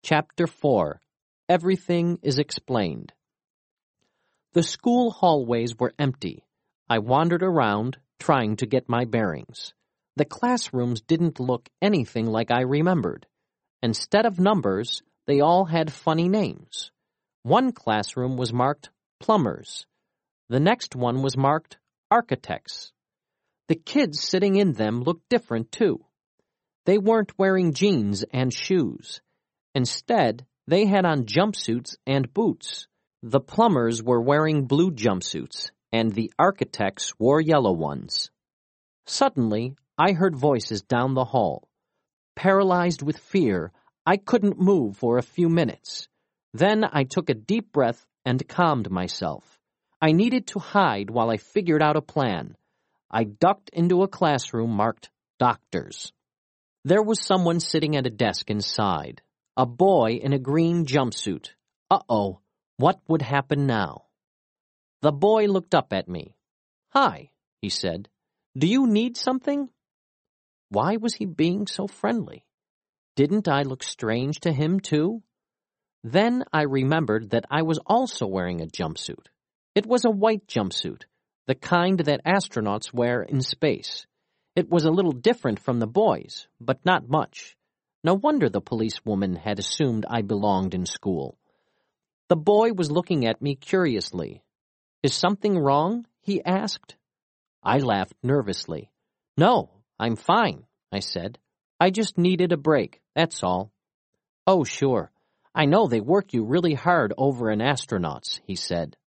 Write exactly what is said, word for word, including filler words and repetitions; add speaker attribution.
Speaker 1: Chapter four. Everything is Explained. The school hallways were empty. I wandered around, trying to get my bearings. The classrooms didn't look anything like I remembered. Instead of numbers, they all had funny names. One classroom was marked plumbers. The next one was marked architects. The kids sitting in them looked different, too. They weren't wearing jeans and shoes. Instead, they had on jumpsuits and boots. The plumbers were wearing blue jumpsuits, and the architects wore yellow ones. Suddenly, I heard voices down the hall. Paralyzed with fear, I couldn't move for a few minutes. Then I took a deep breath and calmed myself. I needed to hide while I figured out a plan. I ducked into a classroom marked Doctors. There was someone sitting at a desk inside. A boy in a green jumpsuit. Uh-oh, what would happen now? The boy looked up at me. "Hi," he said. "Do you need something?" Why was he being so friendly? Didn't I look strange to him, too? Then I remembered that I was also wearing a jumpsuit. It was a white jumpsuit, the kind that astronauts wear in space. It was a little different from the boys, but not much. No wonder the policewoman had assumed I belonged in school. The boy was looking at me curiously. "Is something wrong?" he asked. I laughed nervously. "No, I'm fine," I said. "I just needed a break, that's all." "Oh, sure. I know they work you really hard over in astronauts," he said.